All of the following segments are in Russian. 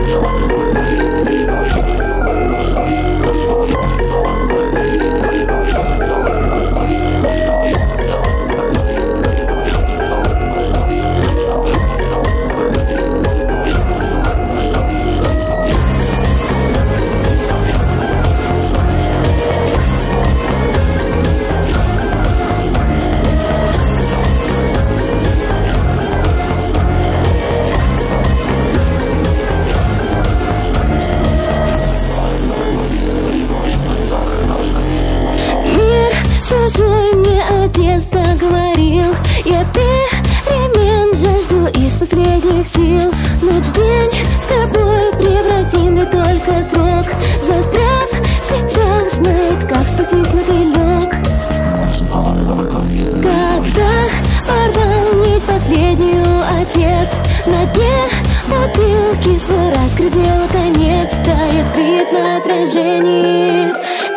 Чужой мне отец так говорил. Я перемен жажду из последних сил. Ночь в день с тобой превратим ли только срок. Застряв в сетях, знает, как спастись мотылек. Когда порвал нить последнюю отец, на дне бутылки свой раскрыл конец. Тает вид на отражении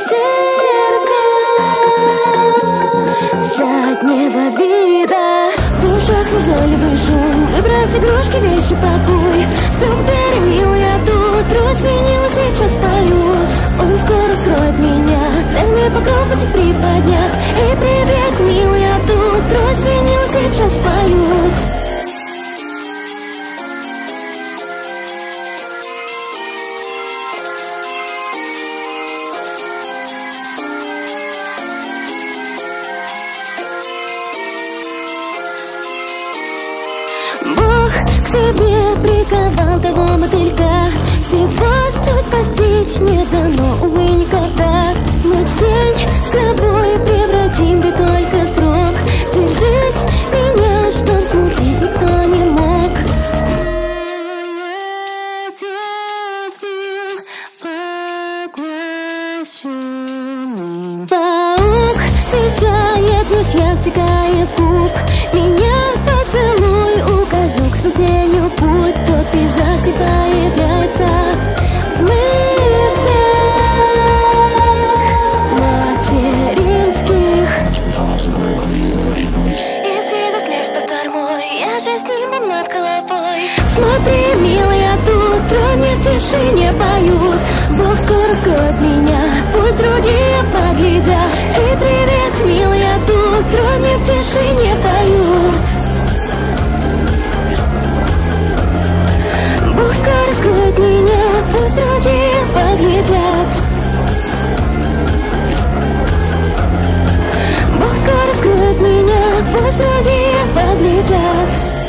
заднего вида. В ушах назойливый шум. Выбрось игрушки, вещи пакуй. Стук двери, мил, я тут. Трус винил, сейчас поют. Он скоро скроет меня. Дай мне покров будет приподнят. Эй, привет, мил, я тут. Трус винил, сейчас поют. Бог к себе приковал того мотылька. Всего суть постичь не дано, увы, никогда. Ночь в день с тобой превратим, ты только срок. Держись меня, чтоб смутить никто не мог. Паук мешает, мне счастье стекает в куб. Меня поцелуй, укажу к спасению путь. Тот пейзаж не появляется в мыслях материнских. Из вида смерть по-старому, я же с ним над головой. Смотри, милый, я тут, трое мне в тишине поют. Бог скоро скроет меня, пусть другие поглядят. И привет, милый, я тут, трое мне в тишине поют. Бог скоро скроет меня, пусть другие поглядят. Бог скоро скроет меня, пусть другие поглядят.